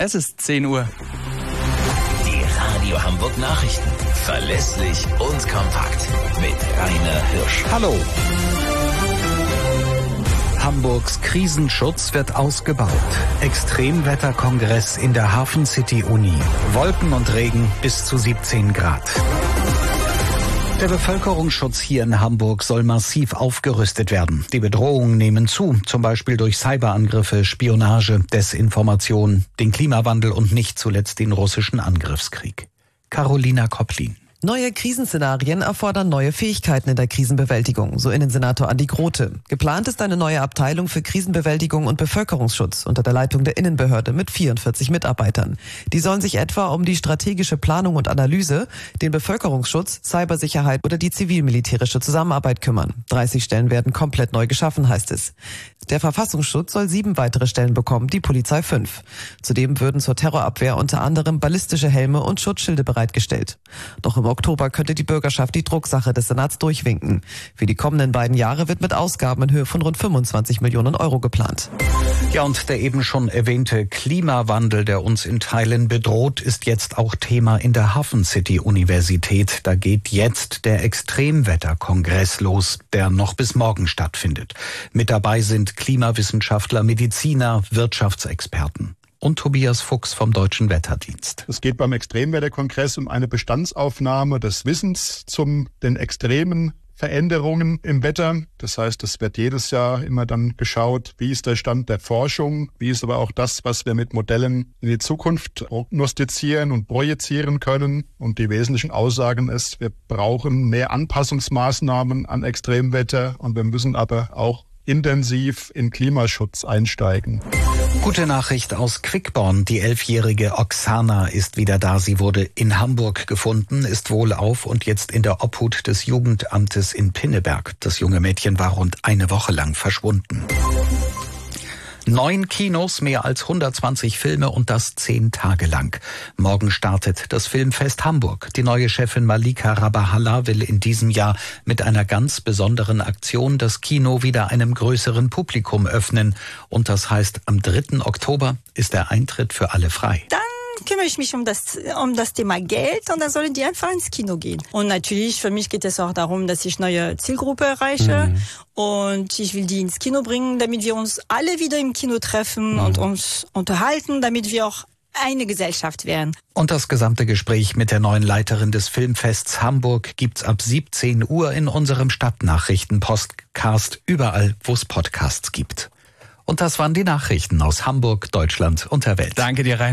Es ist 10 Uhr. Die Radio Hamburg Nachrichten. Verlässlich und kompakt. Mit Rainer Hirsch. Hallo. Hamburgs Krisenschutz wird ausgebaut. Extremwetterkongress in der Hafen City Uni. Wolken und Regen bis zu 17 Grad. Der Bevölkerungsschutz hier in Hamburg soll massiv aufgerüstet werden. Die Bedrohungen nehmen zu, zum Beispiel durch Cyberangriffe, Spionage, Desinformation, den Klimawandel und nicht zuletzt den russischen Angriffskrieg. Carolina Kopplin. Neue Krisenszenarien erfordern neue Fähigkeiten in der Krisenbewältigung, so Innensenator Andi Grote. Geplant ist eine neue Abteilung für Krisenbewältigung und Bevölkerungsschutz unter der Leitung der Innenbehörde mit 44 Mitarbeitern. Die sollen sich etwa um die strategische Planung und Analyse, den Bevölkerungsschutz, Cybersicherheit oder die zivil-militärische Zusammenarbeit kümmern. 30 Stellen werden komplett neu geschaffen, heißt es. Der Verfassungsschutz soll 7 weitere Stellen bekommen, die Polizei 5. Zudem würden zur Terrorabwehr unter anderem ballistische Helme und Schutzschilde bereitgestellt. Doch im Oktober könnte die Bürgerschaft die Drucksache des Senats durchwinken. Für die kommenden beiden Jahre wird mit Ausgaben in Höhe von rund 25 Millionen Euro geplant. Ja, und der eben schon erwähnte Klimawandel, der uns in Teilen bedroht, ist jetzt auch Thema in der Hafen City Universität. Da geht jetzt der Extremwetterkongress los, der noch bis morgen stattfindet. Mit dabei sind Klimawissenschaftler, Mediziner, Wirtschaftsexperten. Und Tobias Fuchs vom Deutschen Wetterdienst. Es geht beim Extremwetterkongress um eine Bestandsaufnahme des Wissens zu den extremen Veränderungen im Wetter. Das heißt, es wird jedes Jahr immer dann geschaut, wie ist der Stand der Forschung, wie ist aber auch das, was wir mit Modellen in die Zukunft prognostizieren und projizieren können. Und die wesentlichen Aussagen ist, wir brauchen mehr Anpassungsmaßnahmen an Extremwetter und wir müssen aber auch intensiv in Klimaschutz einsteigen. Gute Nachricht aus Quickborn. Die 11-jährige Oksana ist wieder da. Sie wurde in Hamburg gefunden, ist wohlauf und jetzt in der Obhut des Jugendamtes in Pinneberg. Das junge Mädchen war rund eine Woche lang verschwunden. 9 Kinos, mehr als 120 Filme und das 10 Tage lang. Morgen startet das Filmfest Hamburg. Die neue Chefin Malika Rabahalla will in diesem Jahr mit einer ganz besonderen Aktion das Kino wieder einem größeren Publikum öffnen. Und das heißt, am 3. Oktober ist der Eintritt für alle frei. Dann kümmere ich mich um das Thema Geld und dann sollen die einfach ins Kino gehen. Und natürlich, für mich geht es auch darum, dass ich neue Zielgruppe erreiche und ich will die ins Kino bringen, damit wir uns alle wieder im Kino treffen und uns unterhalten, damit wir auch eine Gesellschaft werden. Und das gesamte Gespräch mit der neuen Leiterin des Filmfests Hamburg gibt's ab 17 Uhr in unserem Stadtnachrichten-Podcast, überall, wo es Podcasts gibt. Und das waren die Nachrichten aus Hamburg, Deutschland und der Welt. Danke dir, Rainer.